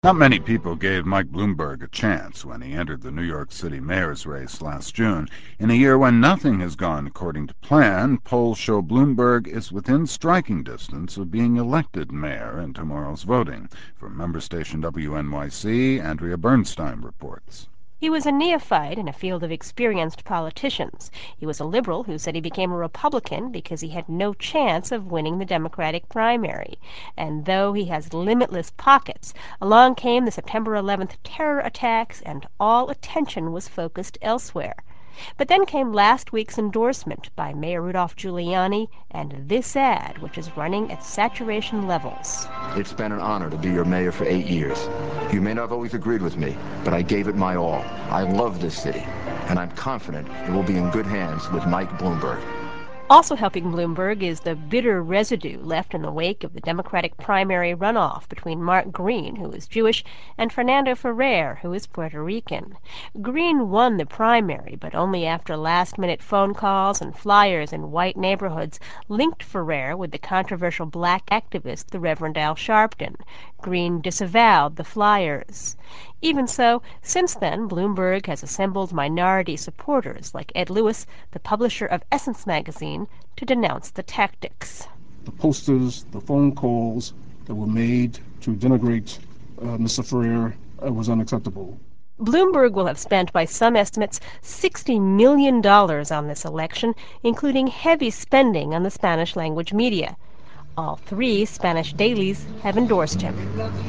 Not many people gave Mike Bloomberg a chance when he entered the New York City mayor's race last June. In a year when nothing has gone according to plan, polls show Bloomberg is within striking distance of being elected mayor in tomorrow's voting. From member station WNYC, Andrea Bernstein reports. He was a neophyte in a field of experienced politicians. He was a liberal who said he became a Republican because he had no chance of winning the Democratic primary. And though he has limitless pockets, along came the September 11th terror attacks and all attention was focused elsewhere. But then came last week's endorsement by Mayor Rudolph Giuliani and this ad, which is running at saturation levels. It's been an honor to be your mayor for 8 years. You may not have always agreed with me, but I gave it my all. I love this city, and I'm confident it will be in good hands with Mike Bloomberg. Also helping Bloomberg is the bitter residue left in the wake of the Democratic primary runoff between Mark Green, who is Jewish, and Fernando Ferrer, who is Puerto Rican. Green won the primary, but only after last-minute phone calls and flyers in white neighborhoods linked Ferrer with the controversial black activist, the Reverend Al Sharpton. Green disavowed the flyers. Even so, since then, Bloomberg has assembled minority supporters like Ed Lewis, the publisher of Essence magazine, to denounce the tactics. The posters, the phone calls that were made to denigrate Mr. Ferrer was unacceptable. Bloomberg will have spent, by some estimates, $60 million on this election, including heavy spending on the Spanish-language media. All 3 Spanish dailies have endorsed him.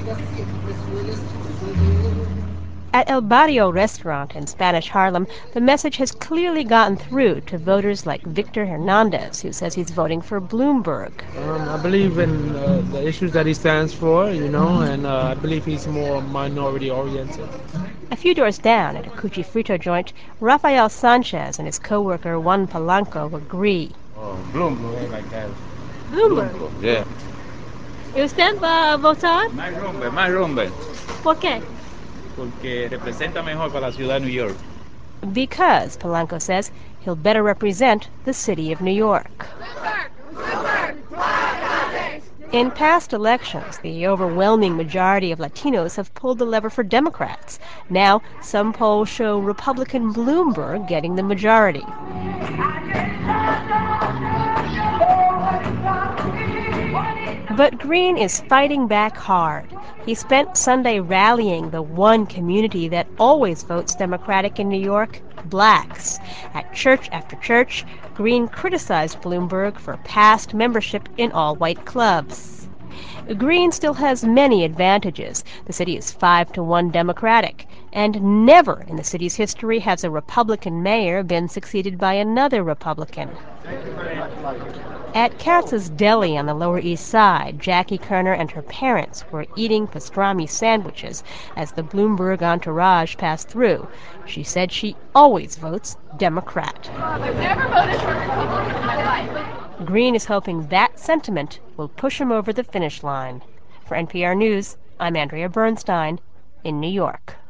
At El Barrio restaurant in Spanish Harlem, the message has clearly gotten through to voters like Victor Hernandez, who says he's voting for Bloomberg. I believe in the issues that he stands for, and I believe he's more minority-oriented. A few doors down at a Cuchifrito joint, Rafael Sanchez and his co-worker Juan Polanco agree. Oh, Bloomberg, like that. Bloomberg? Yeah. ¿Y usted va a votar? Más rumbe. ¿Por qué? Porque representa mejor para la ciudad de New York. Because, Polanco says, he'll better represent the city of New York. In past elections, the overwhelming majority of Latinos have pulled the lever for Democrats. Now, some polls show Republican Bloomberg getting the majority. But Green is fighting back hard. He spent Sunday rallying the one community that always votes Democratic in New York, blacks. At church after church, Green criticized Bloomberg for past membership in all-white clubs. Green still has many advantages. The city is 5-1 Democratic, and never in the city's history has a Republican mayor been succeeded by another Republican. At Katz's Deli on the Lower East Side, Jackie Kerner and her parents were eating pastrami sandwiches as the Bloomberg entourage passed through. She said she always votes Democrat. I've never voted for a Republican in my life. Green is hoping that sentiment will push him over the finish line. For NPR News, I'm Andrea Bernstein in New York.